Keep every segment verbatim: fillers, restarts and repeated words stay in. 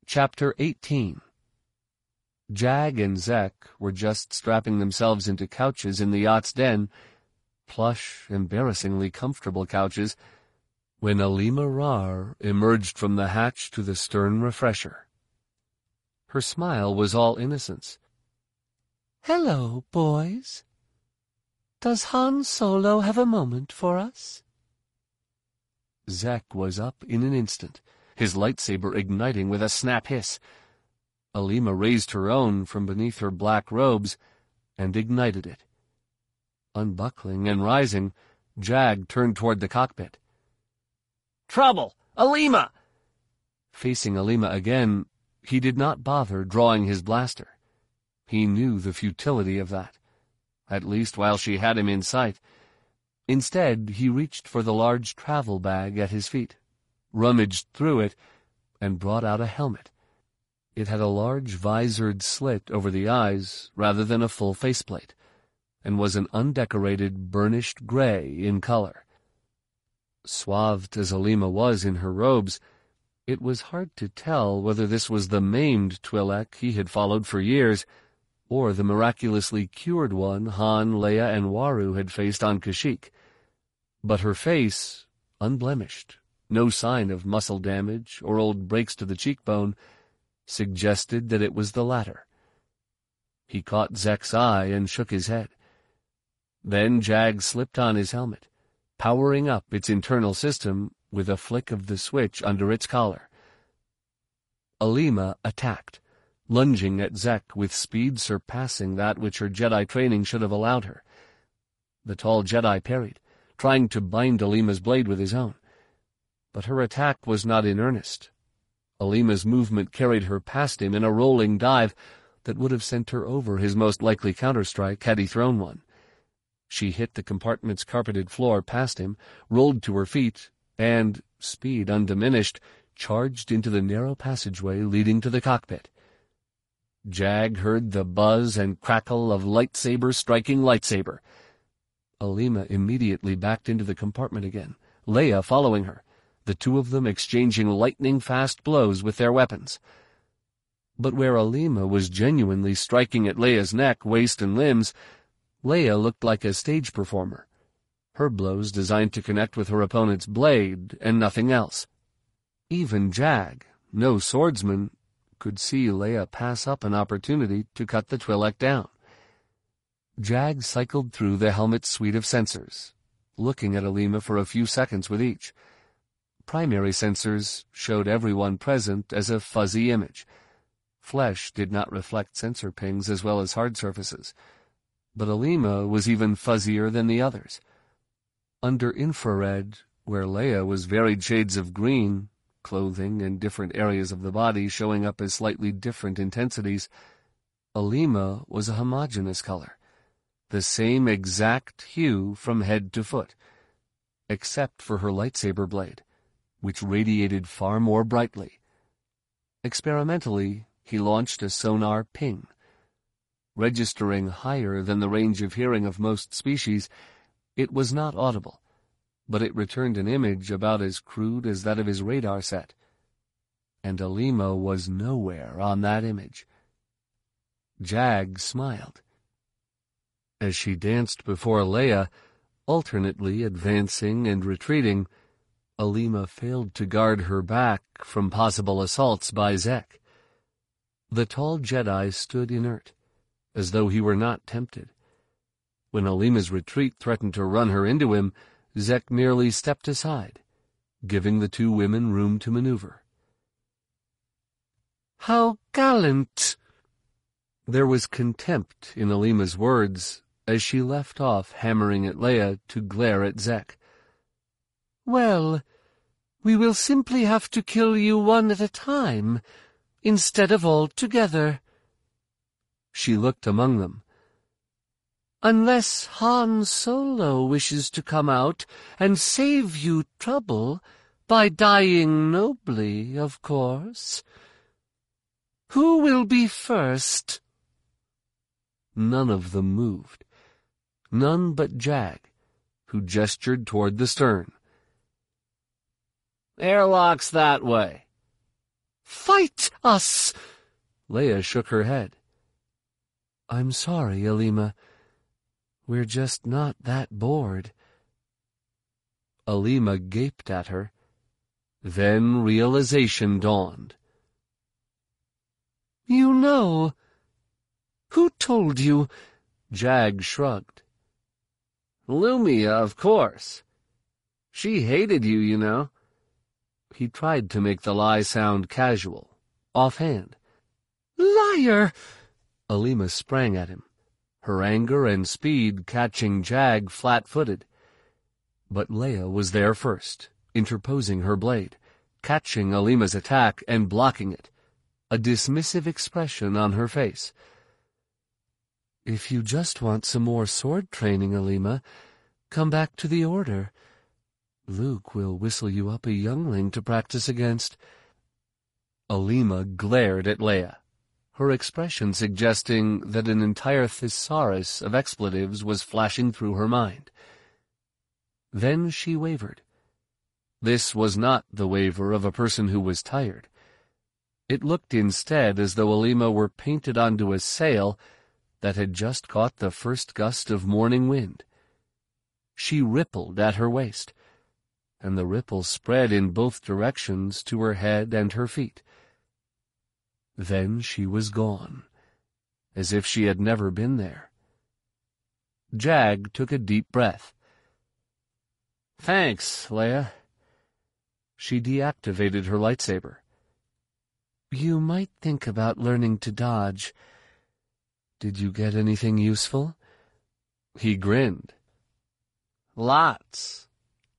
Chapter eighteen. Jag and Zek were just strapping themselves into couches in the yacht's den, plush, embarrassingly comfortable couches, when Alima Rar emerged from the hatch to the stern refresher. Her smile was all innocence. "Hello, boys. Does Han Solo have a moment for us?" Zek was up in an instant, his lightsaber igniting with a snap hiss. Alima raised her own from beneath her black robes and ignited it. Unbuckling and rising, Jag turned toward the cockpit. "Trouble! Alima!" Facing Alima again, he did not bother drawing his blaster. He knew the futility of that, at least while she had him in sight. Instead, he reached for the large travel bag at his feet, rummaged through it, and brought out a helmet. It had a large visored slit over the eyes rather than a full faceplate, and was an undecorated burnished gray in color. Swathed as Alima was in her robes, it was hard to tell whether this was the maimed Twi'lek he had followed for years, or the miraculously cured one Han, Leia, and Waru had faced on Kashyyyk. But her face, unblemished, no sign of muscle damage or old breaks to the cheekbone, suggested that it was the latter. He caught Zek's eye and shook his head. Then Jag slipped on his helmet, powering up its internal system with a flick of the switch under its collar. Alima attacked, lunging at Zek with speed surpassing that which her Jedi training should have allowed her. The tall Jedi parried, trying to bind Alima's blade with his own. But her attack was not in earnest. Alima's movement carried her past him in a rolling dive that would have sent her over his most likely counterstrike had he thrown one. She hit the compartment's carpeted floor past him, rolled to her feet, and, speed undiminished, charged into the narrow passageway leading to the cockpit. Jag heard the buzz and crackle of lightsaber striking lightsaber. Alima immediately backed into the compartment again, Leia following her, the two of them exchanging lightning-fast blows with their weapons. But where Alima was genuinely striking at Leia's neck, waist, and limbs, Leia looked like a stage performer, her blows designed to connect with her opponent's blade and nothing else. Even Jag, no swordsman, could see Leia pass up an opportunity to cut the Twi'lek down. Jag cycled through the helmet's suite of sensors, looking at Alima for a few seconds with each. Primary sensors showed everyone present as a fuzzy image. Flesh did not reflect sensor pings as well as hard surfaces, but Alima was even fuzzier than the others. Under infrared, where Leia was varied shades of green, clothing and different areas of the body showing up as slightly different intensities, Alima was a homogeneous color, the same exact hue from head to foot, except for her lightsaber blade, which radiated far more brightly. Experimentally, he launched a sonar ping. Registering higher than the range of hearing of most species, it was not audible, but it returned an image about as crude as that of his radar set. And Alima was nowhere on that image. Jag smiled. As she danced before Leia, alternately advancing and retreating, Alima failed to guard her back from possible assaults by Zek. The tall Jedi stood inert, as though he were not tempted. When Alima's retreat threatened to run her into him, Zek merely stepped aside, giving the two women room to maneuver. "How gallant!" There was contempt in Alima's words as she left off hammering at Leia to glare at Zek. "Well, we will simply have to kill you one at a time, instead of all together." She looked among them. "Unless Han Solo wishes to come out and save you trouble by dying nobly, of course. Who will be first?" None of them moved. None but Jag, who gestured toward the stern. "Airlock's that way." Fight us! Leia shook her head. I'm sorry, Alima. We're just not that bored. Alima gaped at her. Then realization dawned. You know. Who told you? Jag shrugged. Lumia, of course. She hated you, you know. He tried to make the lie sound casual, offhand. Liar! Alima sprang at him, her anger and speed catching Jag flat-footed. But Leia was there first, interposing her blade, catching Alima's attack and blocking it, a dismissive expression on her face. If you just want some more sword training, Alima, come back to the Order. Luke will whistle you up a youngling to practice against. Alima glared at Leia, her expression suggesting that an entire thesaurus of expletives was flashing through her mind. Then she wavered. This was not the waver of a person who was tired. It looked instead as though Alima were painted onto a sail that had just caught the first gust of morning wind. She rippled at her waist, and the ripple spread in both directions to her head and her feet. Then she was gone, as if she had never been there. Jag took a deep breath. Thanks, Leia. She deactivated her lightsaber. You might think about learning to dodge. Did you get anything useful? He grinned. Lots.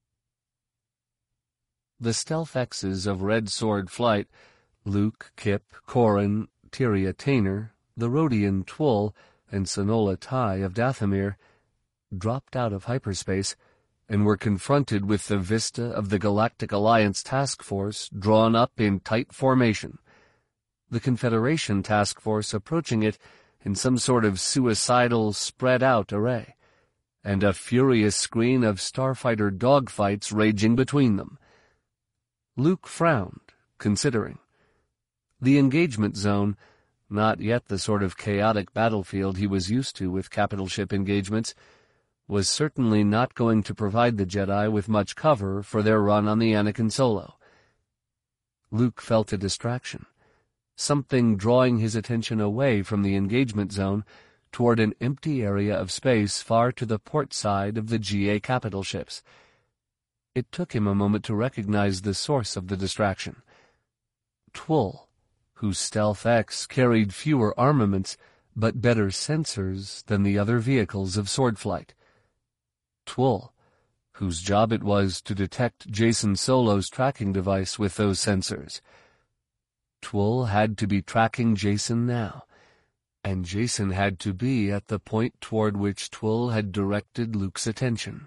The stealth X's of Red Sword Flight, Luke, Kip, Corran, Tyria Taynor, the Rodian Twull, and Sonola Ty of Dathomir, dropped out of hyperspace and were confronted with the vista of the Galactic Alliance task force drawn up in tight formation, the Confederation task force approaching it in some sort of suicidal, spread-out array, and a furious screen of starfighter dogfights raging between them. Luke frowned, considering. The engagement zone, not yet the sort of chaotic battlefield he was used to with capital ship engagements, was certainly not going to provide the Jedi with much cover for their run on the Anakin Solo. Luke felt a distraction, something drawing his attention away from the engagement zone toward an empty area of space far to the port side of the G A capital ships. It took him a moment to recognize the source of the distraction. Twull, whose Stealth X carried fewer armaments but better sensors than the other vehicles of swordflight. Twull, whose job it was to detect Jacen Solo's tracking device with those sensors. Twull had to be tracking Jacen now, and Jacen had to be at the point toward which Twull had directed Luke's attention.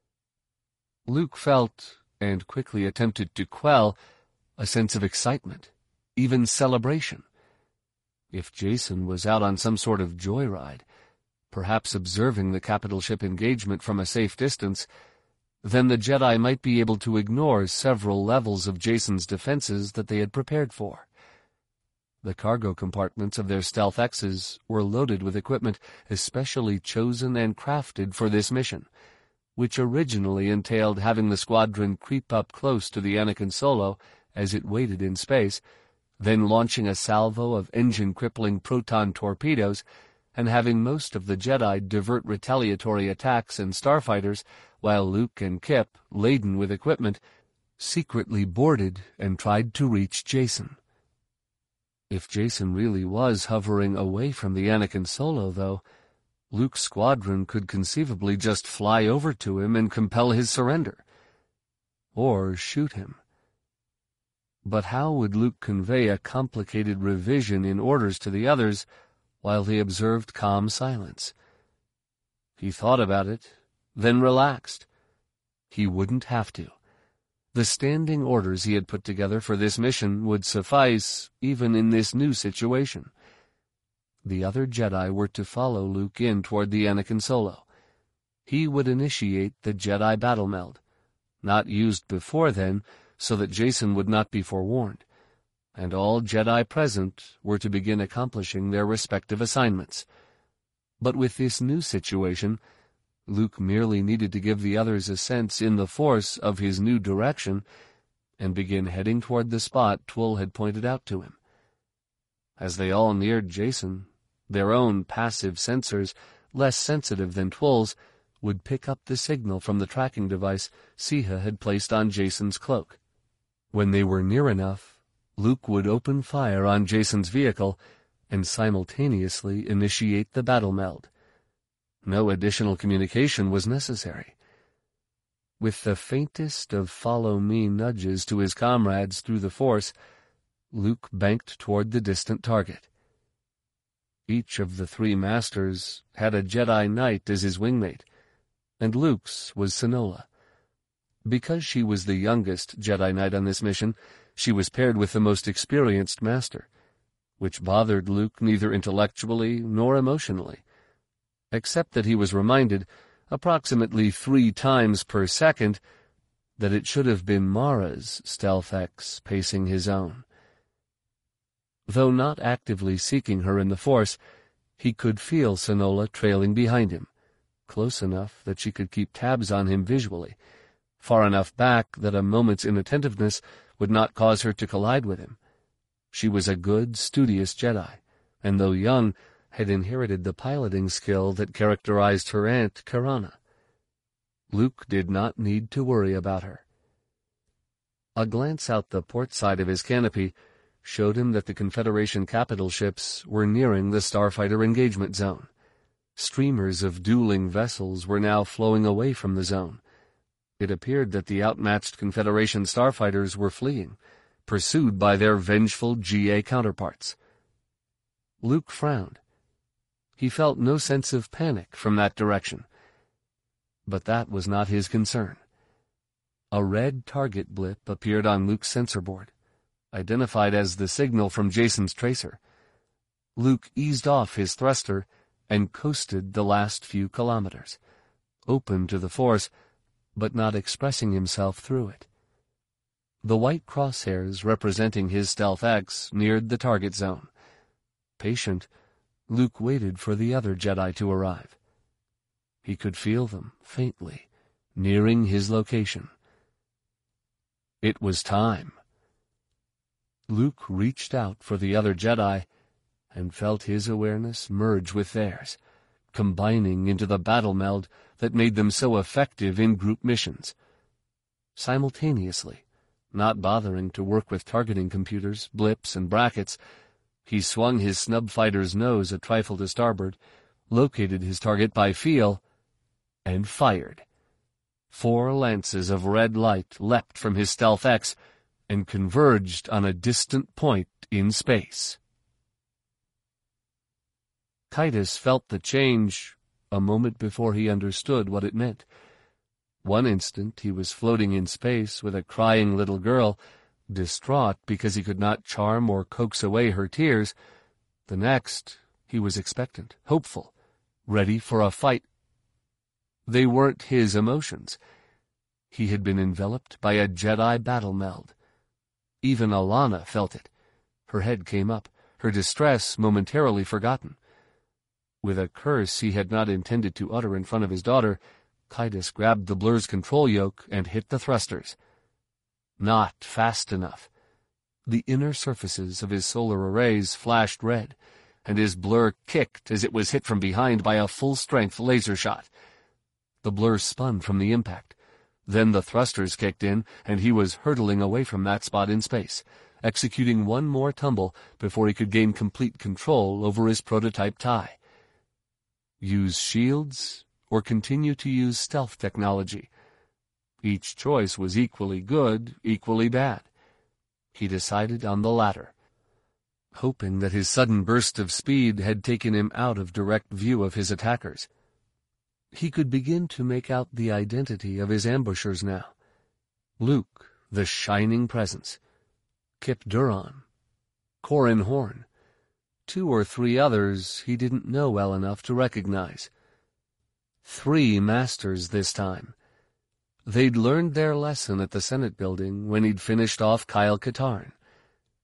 Luke felt, and quickly attempted to quell, a sense of excitement, even celebration. If Jacen was out on some sort of joyride, perhaps observing the capital ship engagement from a safe distance, then the Jedi might be able to ignore several levels of Jacen's defenses that they had prepared for. The cargo compartments of their Stealth X's were loaded with equipment especially chosen and crafted for this mission, which originally entailed having the squadron creep up close to the Anakin Solo as it waited in space, then launching a salvo of engine-crippling proton torpedoes and having most of the Jedi divert retaliatory attacks and starfighters while Luke and Kip, laden with equipment, secretly boarded and tried to reach Jacen. If Jacen really was hovering away from the Anakin Solo, though, Luke's squadron could conceivably just fly over to him and compel his surrender. Or shoot him. But how would Luke convey a complicated revision in orders to the others while he observed calm silence? He thought about it, then relaxed. He wouldn't have to. The standing orders he had put together for this mission would suffice even in this new situation. The other Jedi were to follow Luke in toward the Anakin Solo. He would initiate the Jedi battle meld, not used before then so that Jacen would not be forewarned, and all Jedi present were to begin accomplishing their respective assignments. But with this new situation, Luke merely needed to give the others a sense in the Force of his new direction and begin heading toward the spot Twull had pointed out to him. As they all neared Jacen, their own passive sensors, less sensitive than Twull's, would pick up the signal from the tracking device Siha had placed on Jacen's cloak. When they were near enough, Luke would open fire on Jacen's vehicle and simultaneously initiate the battle meld. No additional communication was necessary. With the faintest of follow-me nudges to his comrades through the Force, Luke banked toward the distant target. Each of the three masters had a Jedi Knight as his wingmate, and Luke's was Sonola. Because she was the youngest Jedi Knight on this mission, she was paired with the most experienced master, which bothered Luke neither intellectually nor emotionally, except that he was reminded, approximately three times per second, that it should have been Mara's StealthX pacing his own. Though not actively seeking her in the Force, he could feel Sonola trailing behind him, close enough that she could keep tabs on him visually, far enough back that a moment's inattentiveness would not cause her to collide with him. She was a good, studious Jedi, and though young, had inherited the piloting skill that characterized her aunt, Karana. Luke did not need to worry about her. A glance out the port side of his canopy showed him that the Confederation capital ships were nearing the starfighter engagement zone. Streamers of dueling vessels were now flowing away from the zone. It appeared that the outmatched Confederation starfighters were fleeing, pursued by their vengeful G A counterparts. Luke frowned. He felt no sense of panic from that direction. But that was not his concern. A red target blip appeared on Luke's sensor board, identified as the signal from Jacen's tracer. Luke eased off his thruster and coasted the last few kilometers, open to the Force, but not expressing himself through it. The white crosshairs representing his StealthX neared the target zone. Patient, Luke waited for the other Jedi to arrive. He could feel them, faintly, nearing his location. It was time. Luke reached out for the other Jedi and felt his awareness merge with theirs, combining into the battle meld that made them so effective in group missions. Simultaneously, not bothering to work with targeting computers, blips, and brackets, he swung his snub fighter's nose a trifle to starboard, located his target by feel, and fired. Four lances of red light leapt from his StealthX and converged on a distant point in space. Kaitis felt the change a moment before he understood what it meant. One instant he was floating in space with a crying little girl, distraught because he could not charm or coax away her tears. The next, he was expectant, hopeful, ready for a fight. They weren't his emotions. He had been enveloped by a Jedi battle meld. Even Alana felt it. Her head came up, her distress momentarily forgotten. With a curse he had not intended to utter in front of his daughter, Kaitis grabbed the blur's control yoke and hit the thrusters. Not fast enough. The inner surfaces of his solar arrays flashed red, and his blur kicked as it was hit from behind by a full-strength laser shot. The blur spun from the impact. Then the thrusters kicked in, and he was hurtling away from that spot in space, executing one more tumble before he could gain complete control over his prototype tie. Use shields, or continue to use stealth technology? Each choice was equally good, equally bad. He decided on the latter, hoping that his sudden burst of speed had taken him out of direct view of his attackers. He could begin to make out the identity of his ambushers now. Luke, the shining presence. Kip Duron. Corran Horn. Two or three others he didn't know well enough to recognize. Three masters this time. They'd learned their lesson at the Senate building when he'd finished off Kyle Katarn.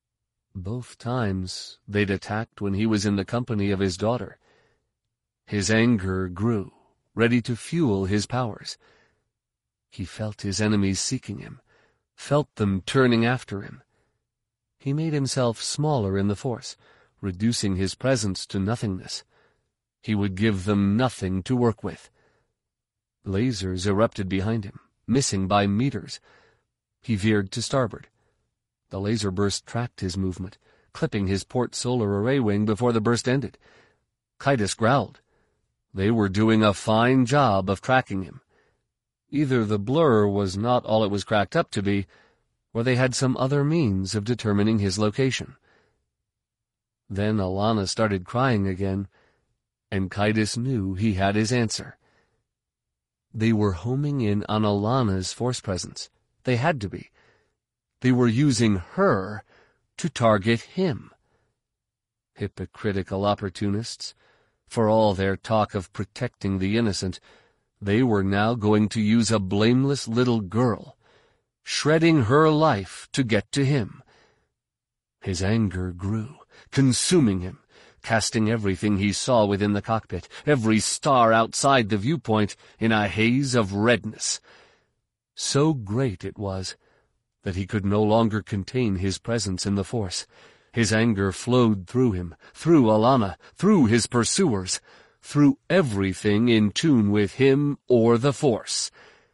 Both times they'd attacked when he was in the company of his daughter. His anger grew, ready to fuel his powers. He felt his enemies seeking him, felt them turning after him. He made himself smaller in the force, reducing his presence to nothingness. He would give them nothing to work with. Lasers erupted behind him, missing by meters. He veered to starboard. The laser burst tracked his movement, clipping his port solar array wing before the burst ended. Kaitis growled. They were doing a fine job of tracking him. Either the blur was not all it was cracked up to be, or they had some other means of determining his location. Then Allana started crying again, and Kaitis knew he had his answer. They were homing in on Allana's force presence. They had to be. They were using her to target him. Hypocritical opportunists. For all their talk of protecting the innocent, they were now going to use a blameless little girl, shredding her life to get to him. His anger grew, consuming him, casting everything he saw within the cockpit, every star outside the viewpoint, in a haze of redness. So great it was that he could no longer contain his presence in the force. His anger flowed through him, through Allana, through his pursuers, through everything in tune with him or the force.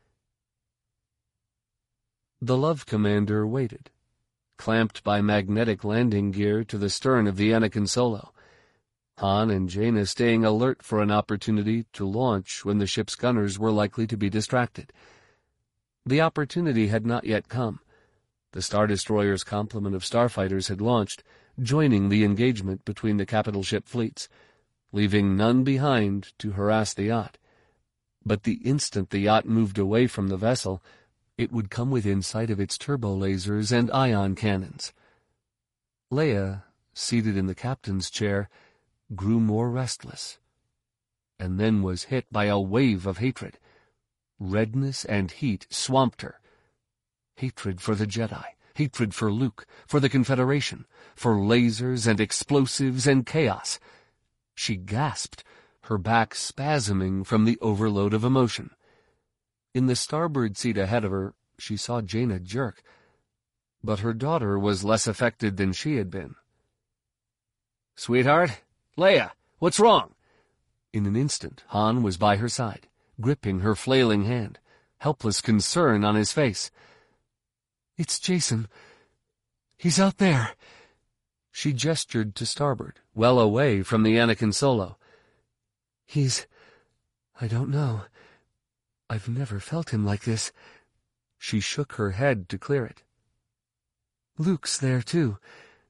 The Love Commander waited, clamped by magnetic landing gear to the stern of the Anakin Solo. Han and Jaina staying alert for an opportunity to launch when the ship's gunners were likely to be distracted. The opportunity had not yet come. The Star Destroyer's complement of starfighters had launched, joining the engagement between the capital ship fleets, leaving none behind to harass the yacht. But the instant the yacht moved away from the vessel, it would come within sight of its turbo lasers and ion cannons. Leia, seated in the captain's chair, grew more restless, and then was hit by a wave of hatred. Redness and heat swamped her. Hatred for the Jedi, hatred for Luke, for the Confederation, for lasers and explosives and chaos. She gasped, her back spasming from the overload of emotion. In the starboard seat ahead of her, she saw Jaina jerk, but her daughter was less affected than she had been. "Sweetheart? Leia, what's wrong?" In an instant, Han was by her side, gripping her flailing hand, helpless concern on his face. "It's Jacen. He's out there." She gestured to starboard, well away from the Anakin Solo. "He's... I don't know. I've never felt him like this." She shook her head to clear it. "Luke's there, too."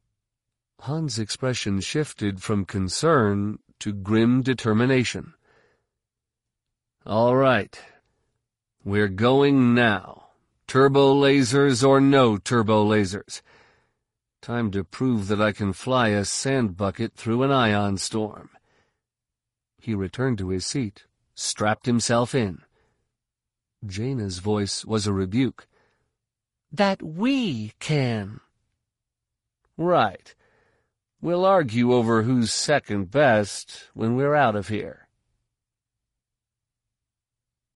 Han's expression shifted from concern to grim determination. "All right. We're going now. Turbo lasers or no turbo lasers. Time to prove that I can fly a sand bucket through an ion storm." He returned to his seat, strapped himself in. Jaina's voice was a rebuke. "That we can." "Right. We'll argue over who's second best when we're out of here."